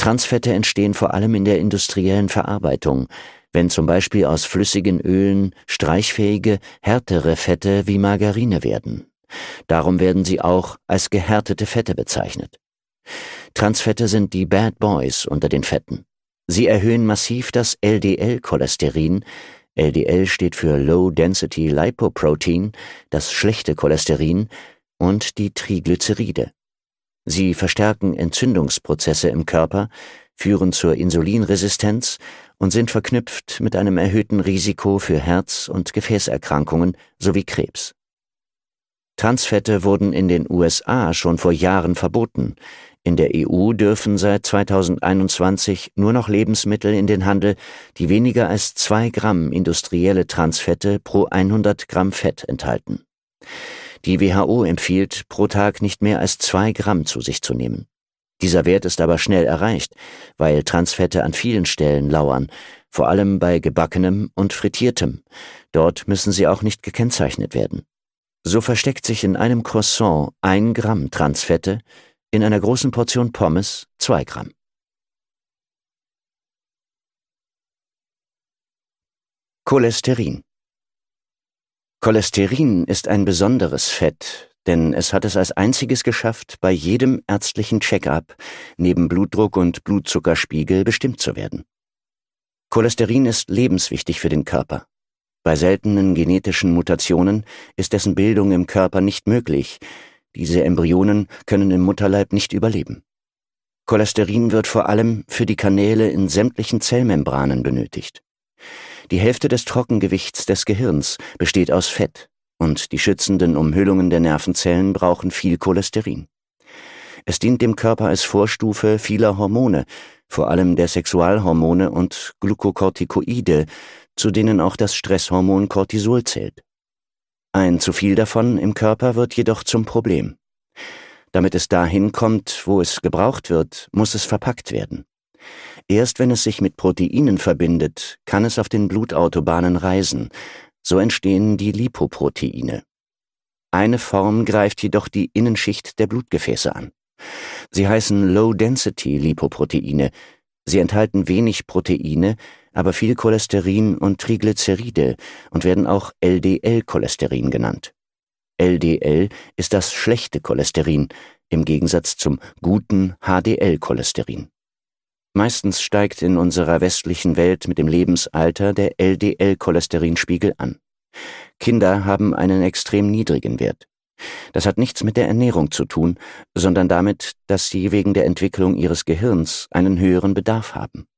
Transfette entstehen vor allem in der industriellen Verarbeitung, wenn zum Beispiel aus flüssigen Ölen streichfähige, härtere Fette wie Margarine werden. Darum werden sie auch als gehärtete Fette bezeichnet. Transfette sind die Bad Boys unter den Fetten. Sie erhöhen massiv das LDL-Cholesterin. LDL steht für Low Density Lipoprotein, das schlechte Cholesterin, und die Triglyceride. Sie verstärken Entzündungsprozesse im Körper, führen zur Insulinresistenz und sind verknüpft mit einem erhöhten Risiko für Herz- und Gefäßerkrankungen sowie Krebs. Transfette wurden in den USA schon vor Jahren verboten. In der EU dürfen seit 2021 nur noch Lebensmittel in den Handel, die weniger als 2 Gramm industrielle Transfette pro 100 Gramm Fett enthalten. Die WHO empfiehlt, pro Tag nicht mehr als 2 Gramm zu sich zu nehmen. Dieser Wert ist aber schnell erreicht, weil Transfette an vielen Stellen lauern, vor allem bei Gebackenem und Frittiertem. Dort müssen sie auch nicht gekennzeichnet werden. So versteckt sich in einem Croissant 1 Gramm Transfette, in einer großen Portion Pommes 2 Gramm. Cholesterin. Cholesterin ist ein besonderes Fett, denn es hat es als einziges geschafft, bei jedem ärztlichen Check-up neben Blutdruck und Blutzuckerspiegel bestimmt zu werden. Cholesterin ist lebenswichtig für den Körper. Bei seltenen genetischen Mutationen ist dessen Bildung im Körper nicht möglich. Diese Embryonen können im Mutterleib nicht überleben. Cholesterin wird vor allem für die Kanäle in sämtlichen Zellmembranen benötigt. Die Hälfte des Trockengewichts des Gehirns besteht aus Fett und die schützenden Umhüllungen der Nervenzellen brauchen viel Cholesterin. Es dient dem Körper als Vorstufe vieler Hormone, vor allem der Sexualhormone und Glukokortikoide, zu denen auch das Stresshormon Cortisol zählt. Ein zu viel davon im Körper wird jedoch zum Problem. Damit es dahin kommt, wo es gebraucht wird, muss es verpackt werden. Erst wenn es sich mit Proteinen verbindet, kann es auf den Blutautobahnen reisen. So entstehen die Lipoproteine. Eine Form greift jedoch die Innenschicht der Blutgefäße an. Sie heißen Low-Density-Lipoproteine. Sie enthalten wenig Proteine, aber viel Cholesterin und Triglyceride und werden auch LDL-Cholesterin genannt. LDL ist das schlechte Cholesterin, im Gegensatz zum guten HDL-Cholesterin. Meistens steigt in unserer westlichen Welt mit dem Lebensalter der LDL-Cholesterinspiegel an. Kinder haben einen extrem niedrigen Wert. Das hat nichts mit der Ernährung zu tun, sondern damit, dass sie wegen der Entwicklung ihres Gehirns einen höheren Bedarf haben.